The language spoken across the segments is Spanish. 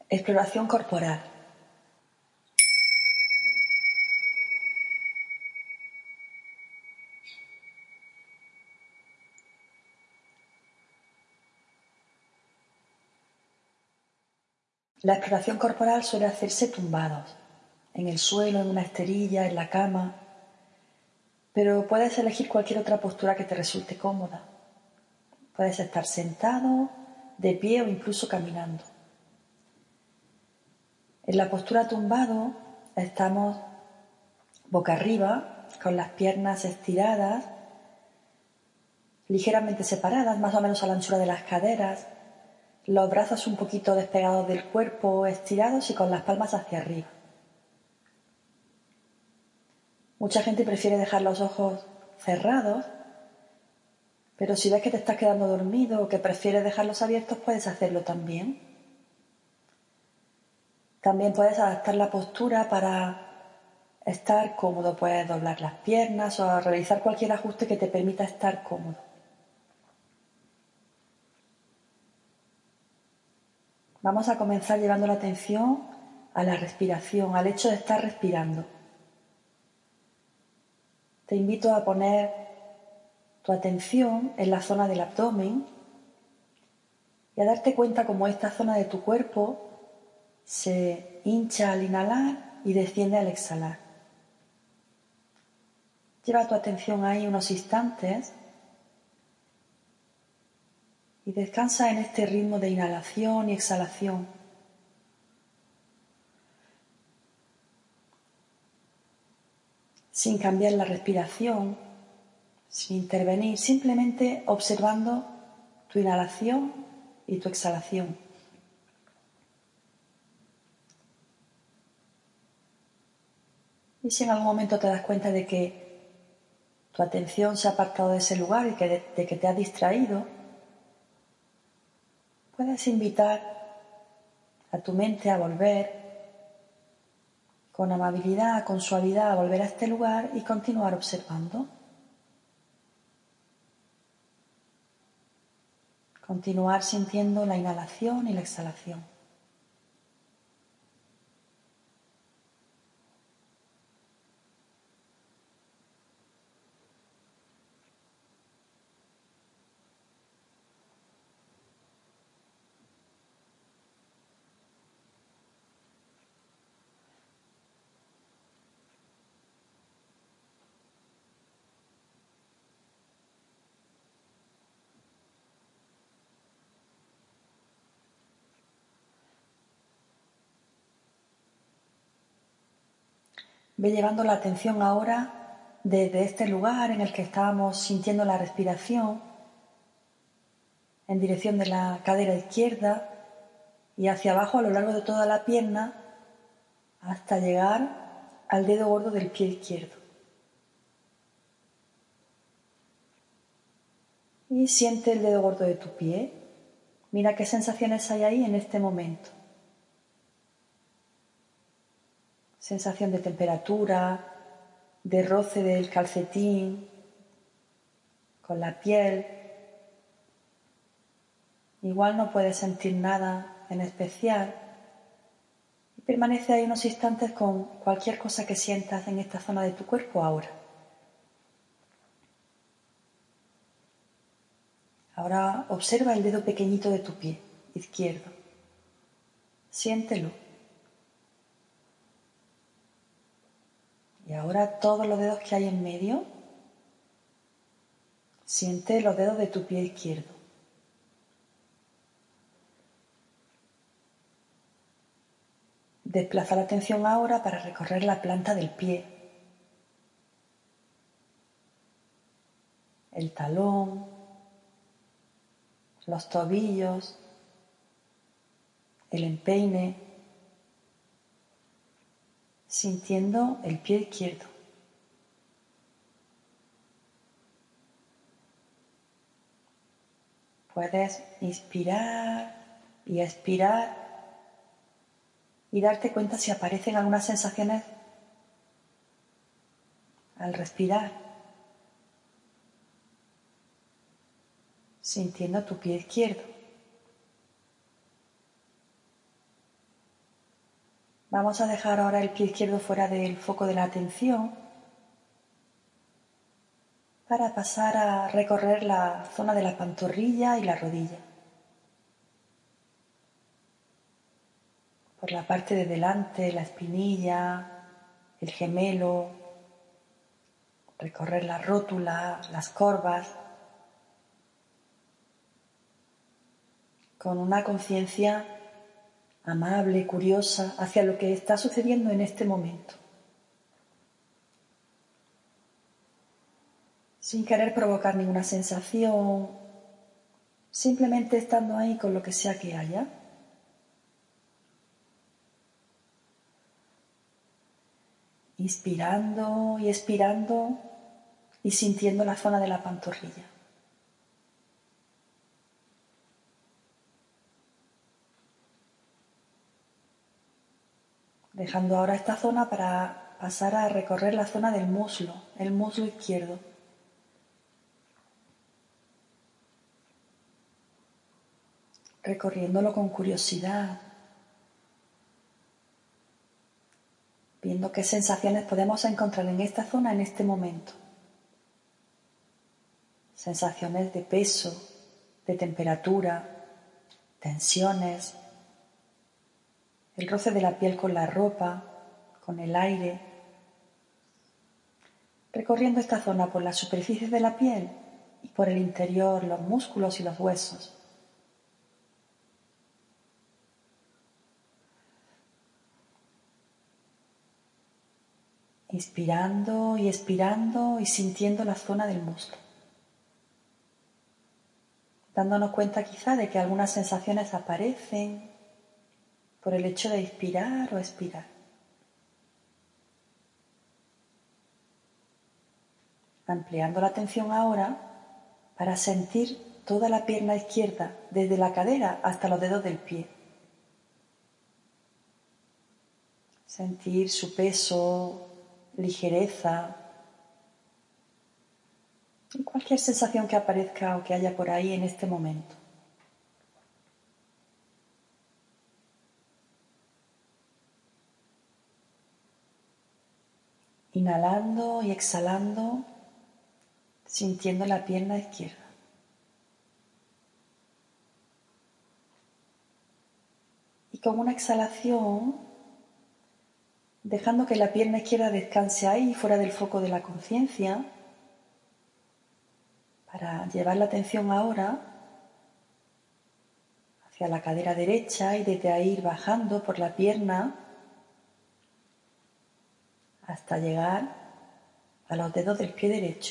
Exploración corporal. La exploración corporal suele hacerse tumbados, en el suelo, en una esterilla, en la cama, pero puedes elegir cualquier otra postura que te resulte cómoda. Puedes estar sentado, de pie o incluso caminando. En la postura tumbado estamos boca arriba, con las piernas estiradas, ligeramente separadas, más o menos a la anchura de las caderas, los brazos un poquito despegados del cuerpo, estirados y con las palmas hacia arriba. Mucha gente prefiere dejar los ojos cerrados, pero si ves que te estás quedando dormido o que prefieres dejarlos abiertos, puedes hacerlo también. También puedes adaptar la postura para estar cómodo. Puedes doblar las piernas o realizar cualquier ajuste que te permita estar cómodo. Vamos a comenzar llevando la atención a la respiración, al hecho de estar respirando. Te invito a poner tu atención en la zona del abdomen y a darte cuenta cómo esta zona de tu cuerpo se hincha al inhalar y desciende al exhalar. Lleva tu atención ahí unos instantes y descansa en este ritmo de inhalación y exhalación. Sin cambiar la respiración, sin intervenir, simplemente observando tu inhalación y tu exhalación. Y si en algún momento te das cuenta de que tu atención se ha apartado de ese lugar y de que te ha distraído, puedes invitar a tu mente a volver con amabilidad, con suavidad, a volver a este lugar y continuar observando. Continuar sintiendo la inhalación y la exhalación. Ve llevando la atención ahora desde este lugar en el que estábamos sintiendo la respiración en dirección de la cadera izquierda y hacia abajo a lo largo de toda la pierna hasta llegar al dedo gordo del pie izquierdo. Y siente el dedo gordo de tu pie. Mira qué sensaciones hay ahí en este momento. Sensación de temperatura, de roce del calcetín con la piel. Igual no puedes sentir nada en especial. Y permanece ahí unos instantes con cualquier cosa que sientas en esta zona de tu cuerpo ahora. Ahora observa el dedo pequeñito de tu pie izquierdo. Siéntelo. Y ahora todos los dedos que hay en medio. Siente los dedos de tu pie izquierdo. Desplaza la atención ahora para recorrer la planta del pie. El talón, los tobillos, el empeine, sintiendo el pie izquierdo. Puedes inspirar y expirar y darte cuenta si aparecen algunas sensaciones al respirar, sintiendo tu pie izquierdo. Vamos a dejar ahora el pie izquierdo fuera del foco de la atención para pasar a recorrer la zona de la pantorrilla y la rodilla. Por la parte de delante, la espinilla, el gemelo, recorrer la rótula, las corvas, con una conciencia amable, curiosa, hacia lo que está sucediendo en este momento. Sin querer provocar ninguna sensación, simplemente estando ahí con lo que sea que haya. Inspirando y expirando y sintiendo la zona de la pantorrilla. Dejando ahora esta zona para pasar a recorrer la zona del muslo, el muslo izquierdo. Recorriéndolo con curiosidad, viendo qué sensaciones podemos encontrar en esta zona en este momento. Sensaciones de peso, de temperatura, tensiones, el roce de la piel con la ropa, con el aire. Recorriendo esta zona por las superficies de la piel y por el interior, los músculos y los huesos. Inspirando y expirando y sintiendo la zona del muslo. Dándonos cuenta quizá de que algunas sensaciones aparecen por el hecho de inspirar o expirar. Ampliando la atención ahora para sentir toda la pierna izquierda, desde la cadera hasta los dedos del pie. Sentir su peso, ligereza y cualquier sensación que aparezca o que haya por ahí en este momento. Inhalando y exhalando, sintiendo la pierna izquierda. Y con una exhalación, dejando que la pierna izquierda descanse ahí, fuera del foco de la conciencia, para llevar la atención ahora hacia la cadera derecha y desde ahí ir bajando por la pierna hasta llegar a los dedos del pie derecho.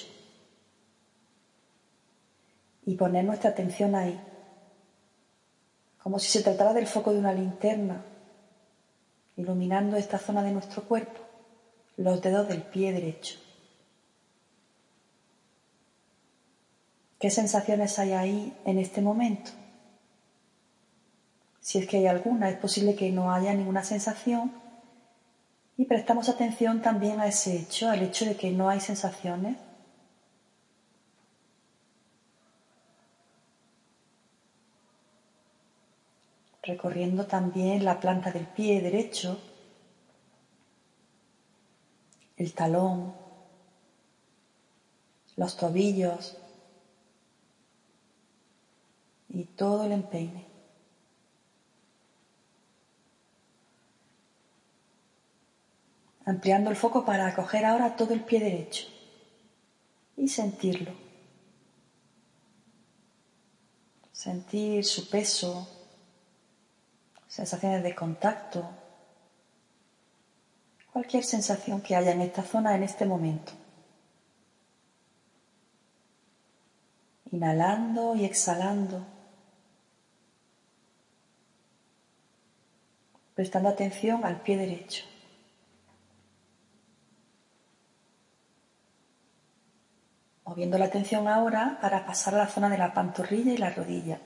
Y poner nuestra atención ahí, como si se tratara del foco de una linterna, iluminando esta zona de nuestro cuerpo, los dedos del pie derecho. ¿Qué sensaciones hay ahí en este momento? Si es que hay alguna, es posible que no haya ninguna sensación y prestamos atención también a ese hecho, al hecho de que no hay sensaciones. Recorriendo también la planta del pie derecho, el talón, los tobillos y todo el empeine. Ampliando el foco para acoger ahora todo el pie derecho y sentirlo. Sentir su peso, sensaciones de contacto, cualquier sensación que haya en esta zona en este momento. Inhalando y exhalando, prestando atención al pie derecho. Moviendo la atención ahora para pasar a la zona de la pantorrilla y la rodilla.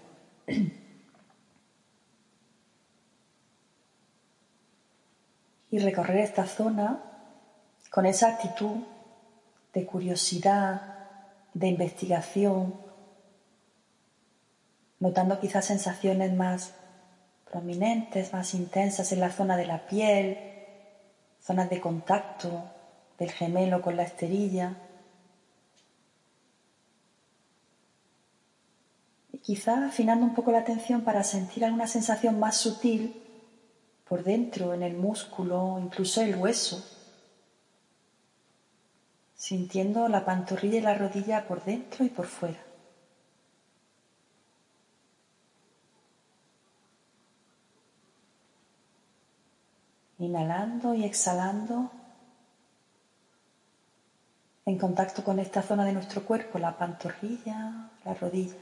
Y recorrer esta zona con esa actitud de curiosidad, de investigación, notando quizás sensaciones más prominentes, más intensas en la zona de la piel, zonas de contacto del gemelo con la esterilla. Y quizá afinando un poco la atención para sentir alguna sensación más sutil por dentro, en el músculo, incluso el hueso. Sintiendo la pantorrilla y la rodilla por dentro y por fuera. Inhalando y exhalando en contacto con esta zona de nuestro cuerpo, la pantorrilla, la rodilla.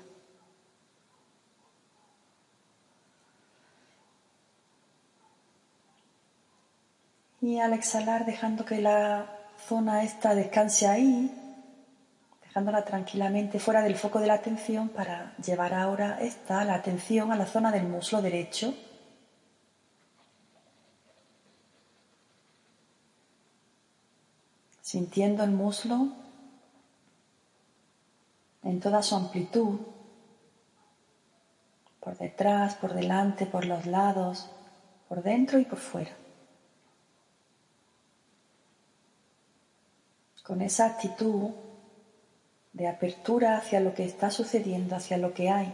Y al exhalar dejando que la zona esta descanse ahí, dejándola tranquilamente fuera del foco de la atención para llevar ahora la atención a la zona del muslo derecho. Sintiendo el muslo en toda su amplitud, por detrás, por delante, por los lados, por dentro y por fuera. Con esa actitud de apertura hacia lo que está sucediendo, hacia lo que hay,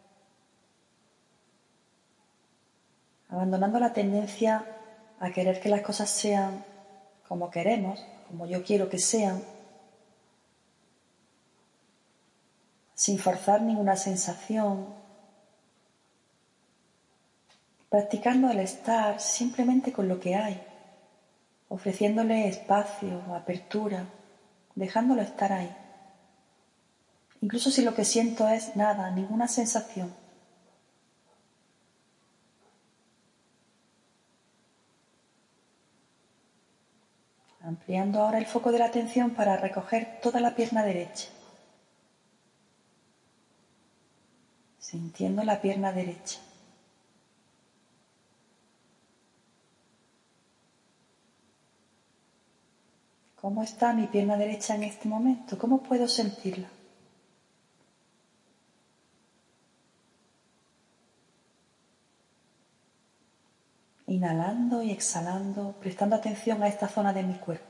abandonando la tendencia a querer que las cosas sean como queremos, como yo quiero que sean, sin forzar ninguna sensación, practicando el estar simplemente con lo que hay, ofreciéndole espacio, apertura, dejándolo estar ahí. Incluso si lo que siento es nada, ninguna sensación. Ampliando ahora el foco de la atención para recoger toda la pierna derecha. Sintiendo la pierna derecha. ¿Cómo está mi pierna derecha en este momento? ¿Cómo puedo sentirla? Inhalando y exhalando, prestando atención a esta zona de mi cuerpo.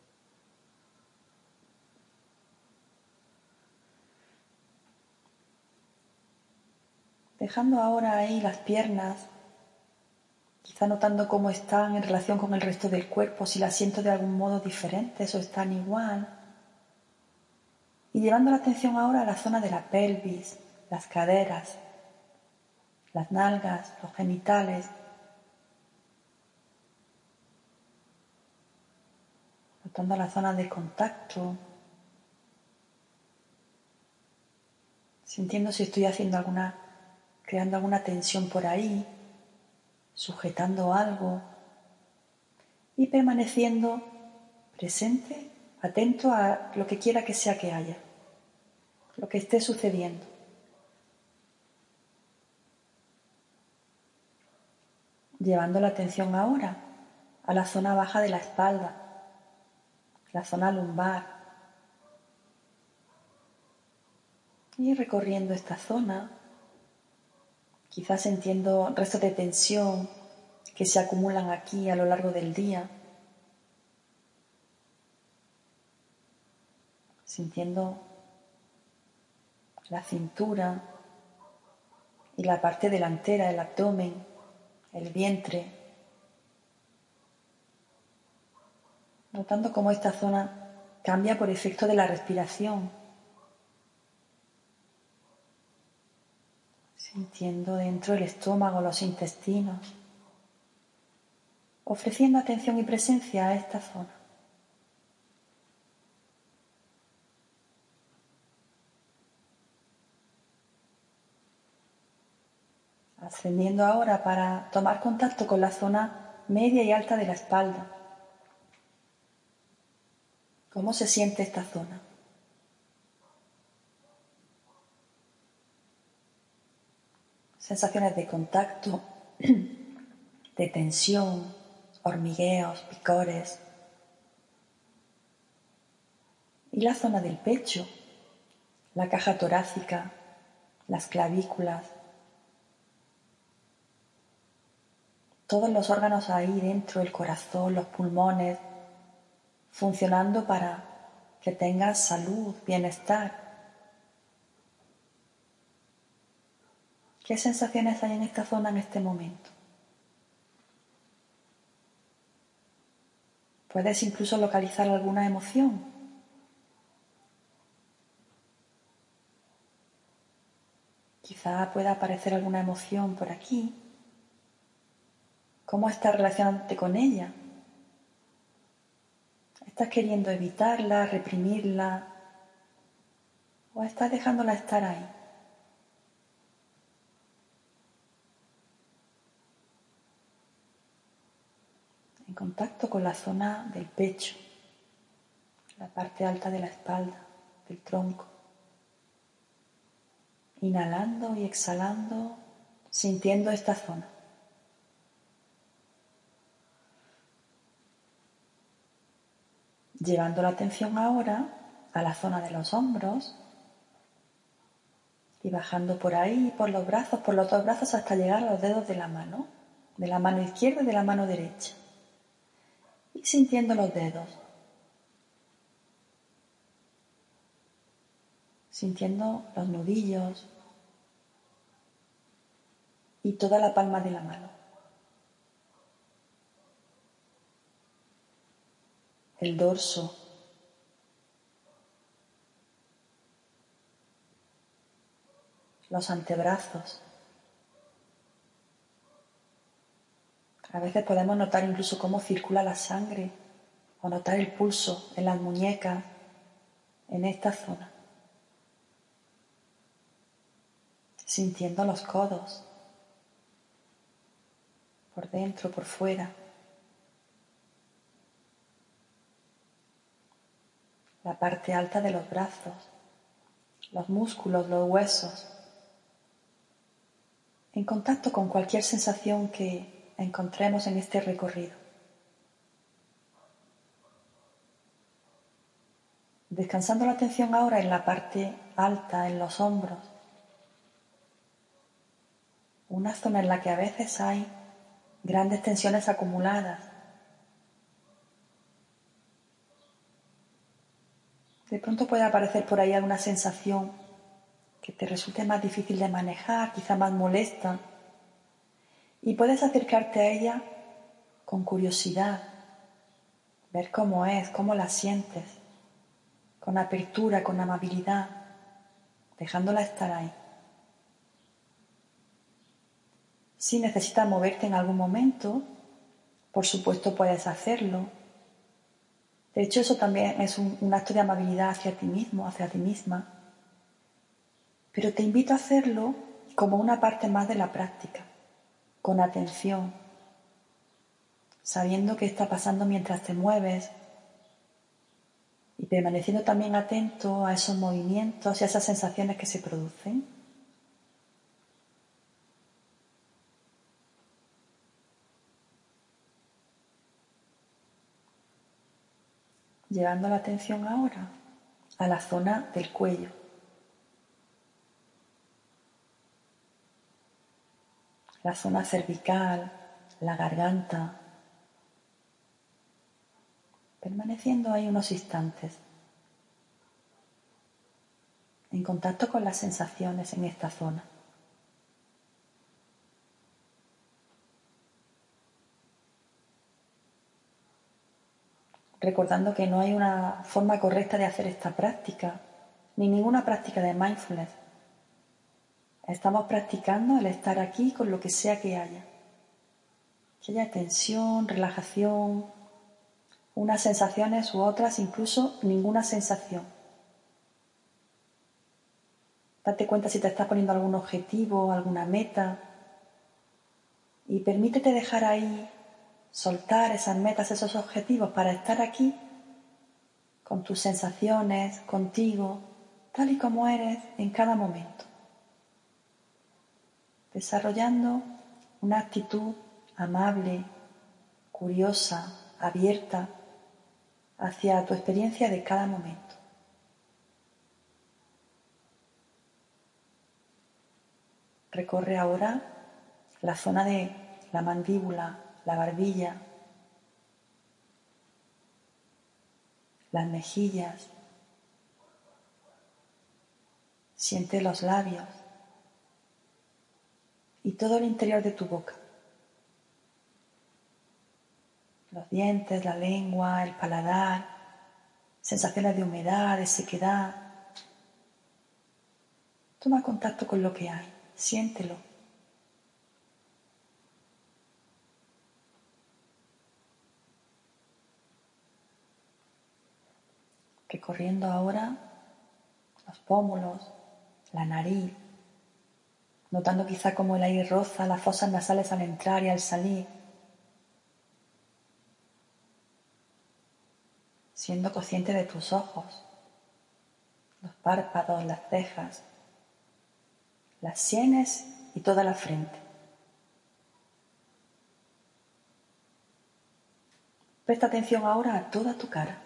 Dejando ahora ahí las piernas, quizá notando cómo están en relación con el resto del cuerpo, si las siento de algún modo diferentes o están igual. Y llevando la atención ahora a la zona de la pelvis, las caderas, las nalgas, los genitales. Notando la zona de contacto. Sintiendo si estoy creando alguna tensión por ahí, sujetando algo y permaneciendo presente, atento a lo que quiera que sea que haya, lo que esté sucediendo. Llevando la atención ahora a la zona baja de la espalda, la zona lumbar. Y recorriendo esta zona, quizás sintiendo restos de tensión que se acumulan aquí a lo largo del día. Sintiendo la cintura y la parte delantera, el abdomen, el vientre. Notando cómo esta zona cambia por efecto de la respiración. Sintiendo dentro el estómago, los intestinos. Ofreciendo atención y presencia a esta zona. Ascendiendo ahora para tomar contacto con la zona media y alta de la espalda. ¿Cómo se siente esta zona? Sensaciones de contacto, de tensión, hormigueos, picores. Y la zona del pecho, la caja torácica, las clavículas. todos los órganos ahí dentro, el corazón, los pulmones, funcionando para que tengas salud, bienestar. ¿Qué sensaciones hay en esta zona en este momento? Puedes incluso localizar alguna emoción. Quizá pueda aparecer alguna emoción por aquí. ¿Cómo estás relacionándote con ella? ¿Estás queriendo evitarla, reprimirla? ¿O estás dejándola estar ahí? En contacto con la zona del pecho, la parte alta de la espalda, del tronco. Inhalando y exhalando, sintiendo esta zona. Llevando la atención ahora a la zona de los hombros y bajando por ahí, por los brazos, por los dos brazos hasta llegar a los dedos de la mano izquierda y de la mano derecha. Y sintiendo los dedos, sintiendo los nudillos y toda la palma de la mano. El dorso, los antebrazos. A veces podemos notar incluso cómo circula la sangre o notar el pulso en las muñecas, en esta zona. Sintiendo los codos, por dentro, por fuera. La parte alta de los brazos, los músculos, los huesos. En contacto con cualquier sensación que encontremos en este recorrido. Descansando la atención ahora en la parte alta, en los hombros. Una zona en la que a veces hay grandes tensiones acumuladas. De pronto puede aparecer por ahí alguna sensación que te resulte más difícil de manejar, quizá más molesta. Y puedes acercarte a ella con curiosidad, ver cómo es, cómo la sientes, con apertura, con amabilidad, dejándola estar ahí. Si necesitas moverte en algún momento, por supuesto puedes hacerlo. De hecho, eso también es un acto de amabilidad hacia ti mismo, hacia ti misma. Pero te invito a hacerlo como una parte más de la práctica, con atención, sabiendo qué está pasando mientras te mueves y permaneciendo también atento a esos movimientos y a esas sensaciones que se producen. Llevando la atención ahora a la zona del cuello. La zona cervical, la garganta. Permaneciendo ahí unos instantes, en contacto con las sensaciones en esta zona. Recordando que no hay una forma correcta de hacer esta práctica, ni ninguna práctica de mindfulness. Estamos practicando el estar aquí con lo que sea que haya. Que haya tensión, relajación, unas sensaciones u otras, incluso ninguna sensación. Date cuenta si te estás poniendo algún objetivo, alguna meta, y permítete dejar ahí, soltar esas metas, esos objetivos para estar aquí con tus sensaciones, contigo, tal y como eres en cada momento. Desarrollando una actitud amable, curiosa, abierta hacia tu experiencia de cada momento. Recorre ahora la zona de la mandíbula, la barbilla, las mejillas. Siente los labios y todo el interior de tu boca. Los dientes, la lengua, el paladar, sensaciones de humedad, de sequedad. Toma contacto con lo que hay, siéntelo. Recorriendo ahora los pómulos, la nariz, notando quizá cómo el aire roza las fosas nasales al entrar y al salir, siendo consciente de tus ojos, los párpados, las cejas, las sienes y toda la frente. Presta atención ahora a toda tu cara.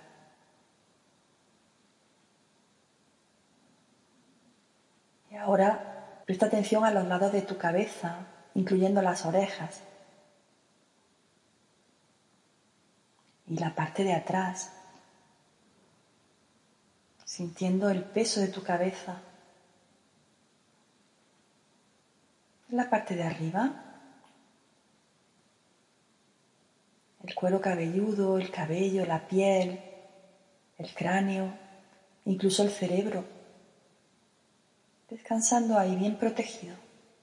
Y ahora presta atención a los lados de tu cabeza, incluyendo las orejas y la parte de atrás, sintiendo el peso de tu cabeza. La parte de arriba, el cuero cabelludo, el cabello, la piel, el cráneo, incluso el cerebro, descansando ahí bien protegido.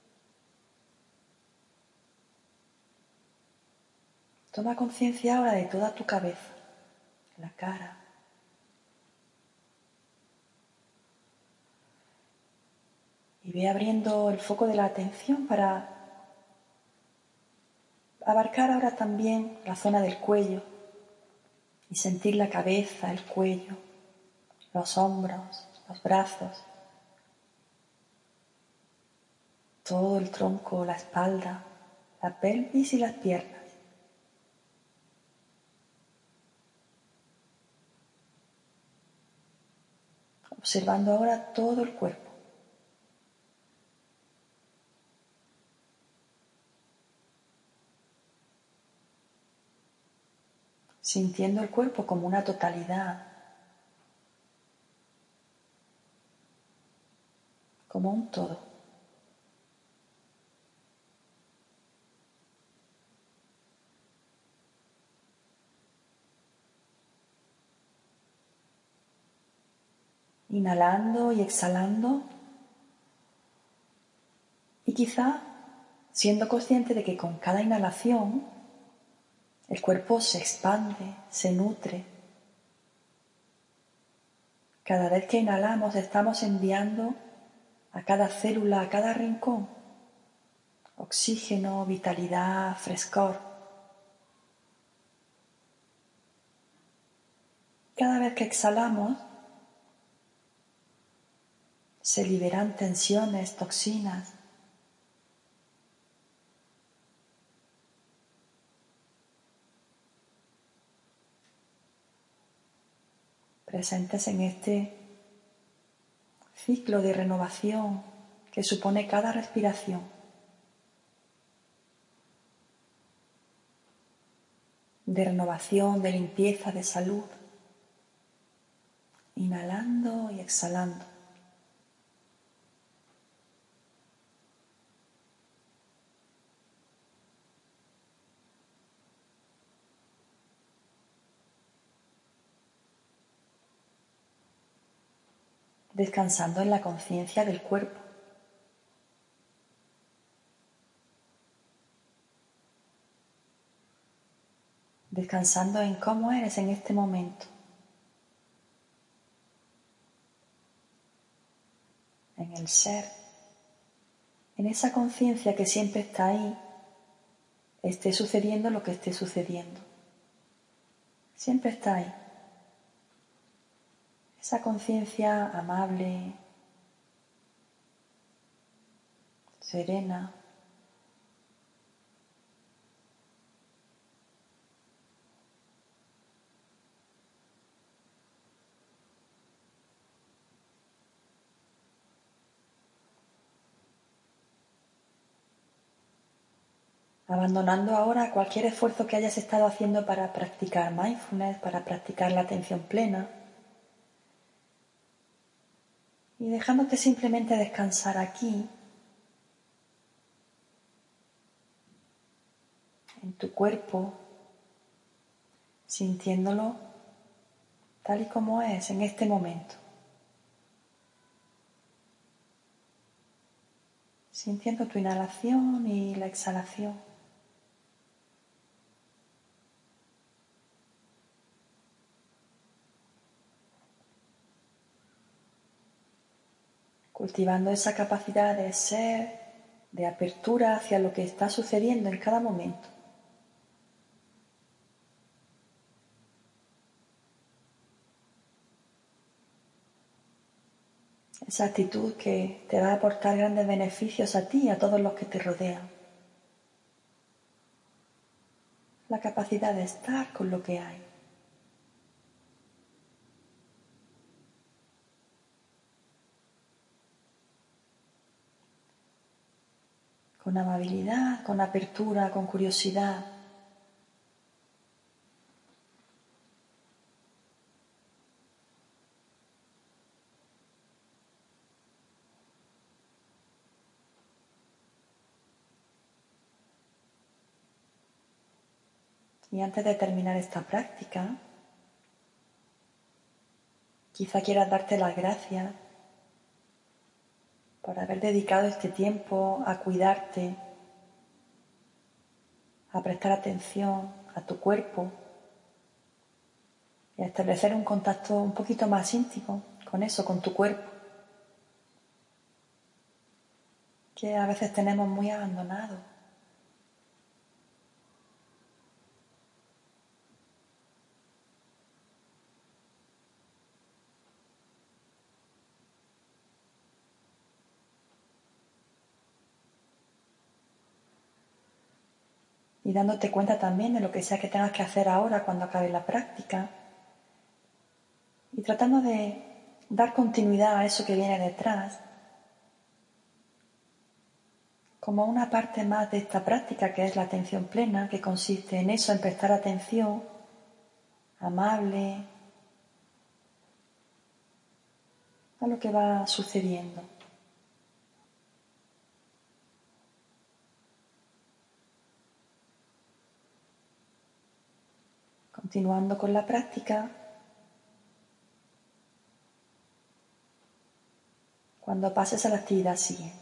Toma conciencia ahora de toda tu cabeza, la cara. Y ve abriendo el foco de la atención para abarcar ahora también la zona del cuello y sentir la cabeza, el cuello, los hombros, los brazos, todo el tronco, la espalda, la pelvis y las piernas. Observando ahora todo el cuerpo. Sintiendo el cuerpo como una totalidad, como un todo. Inhalando y exhalando, y quizá siendo consciente de que con cada inhalación el cuerpo se expande, se nutre. Cada vez que inhalamos estamos enviando a cada célula, a cada rincón, oxígeno, vitalidad, frescor. Cada vez que exhalamos se liberan tensiones, toxinas. Presentes en este ciclo de renovación que supone cada respiración, de renovación, de limpieza, de salud, inhalando y exhalando. Descansando en la conciencia del cuerpo. Descansando en cómo eres en este momento. En el ser. En esa conciencia que siempre está ahí, esté sucediendo lo que esté sucediendo. Siempre está ahí. Esa conciencia amable, serena. abandonando ahora cualquier esfuerzo que hayas estado haciendo para practicar mindfulness, para practicar la atención plena, y dejándote simplemente descansar aquí, en tu cuerpo, sintiéndolo tal y como es en este momento. Sintiendo tu inhalación y la exhalación. Cultivando esa capacidad de ser, de apertura hacia lo que está sucediendo en cada momento. Esa actitud que te va a aportar grandes beneficios a ti y a todos los que te rodean. La capacidad de estar con lo que hay. Con amabilidad, con apertura, con curiosidad. Y antes de terminar esta práctica, quizá quieras darte las gracias por haber dedicado este tiempo a cuidarte, a prestar atención a tu cuerpo y a establecer un contacto un poquito más íntimo con eso, con tu cuerpo, que a veces tenemos muy abandonado. Y dándote cuenta también de lo que sea que tengas que hacer ahora cuando acabe la práctica y tratando de dar continuidad a eso que viene detrás como una parte más de esta práctica que es la atención plena, que consiste en eso, en prestar atención amable a lo que va sucediendo. Continuando con la práctica, cuando pases a la actividad siguiente.